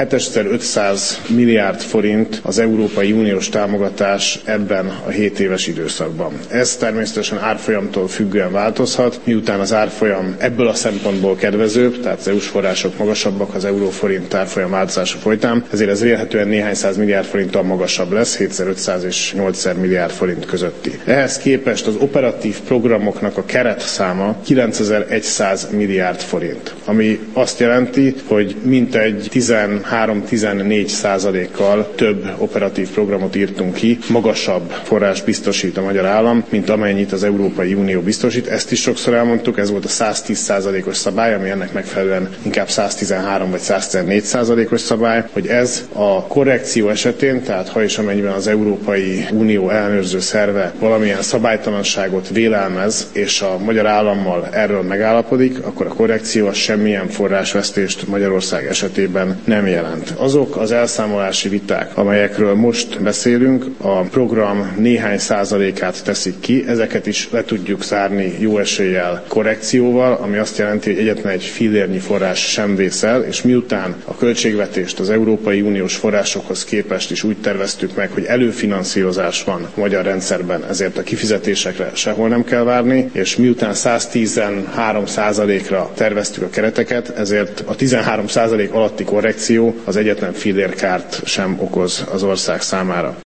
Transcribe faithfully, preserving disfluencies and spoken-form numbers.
hétezer-ötszáz milliárd forint az Európai Uniós támogatás ebben a hét éves időszakban. Ez természetesen árfolyamtól függően változhat, miután az árfolyam ebből a szempontból kedvezőbb, tehát az é u-s források magasabbak az euróforint árfolyam változása folytán, ezért ez vélhetően néhány száz milliárd forinttal magasabb lesz, hétezer-ötszáz és nyolcezer milliárd forint közötti. Ehhez képest az operatív programoknak a keretszáma kilencezer-száz milliárd forint, ami azt jelenti, hogy mintegy tizenhárom-tizennégy százalékkal több operatív programot írtunk ki, magasabb forrás biztosít a magyar állam, mint amennyit az Európai Unió biztosít. Ezt is sokszor elmondtuk, ez volt a száztíz százalékos szabály, ami ennek megfelelően inkább száztizenhárom vagy száztizennégy százalékos szabály, hogy ez a korrekció esetén, tehát ha és amennyiben az Európai Unió ellenőrző szerve valamilyen szabálytalanságot vélelmez, és a magyar állammal erről megállapodik, akkor a korrekció az semmilyen forrásvesztést Magyarország esetében nem jelent. Azok az elszámolási viták, amelyekről most beszélünk, a program néhány százalékát teszik ki, ezeket is le tudjuk zárni jó eséllyel korrekcióval, ami azt jelenti, hogy egyetlen egy fillérnyi forrás sem vész el, és miután a költségvetést az Európai Uniós forrásokhoz képest is úgy terveztük meg, hogy előfinanszírozás van a magyar rendszerben, ezért a kifizetésekre sehol nem kell várni, és miután száztizenhárom százalékra terveztük a kereteket, ezért a tizenhárom százalék alatti korrekció az egyetlen fillérkárt sem okoz az ország számára.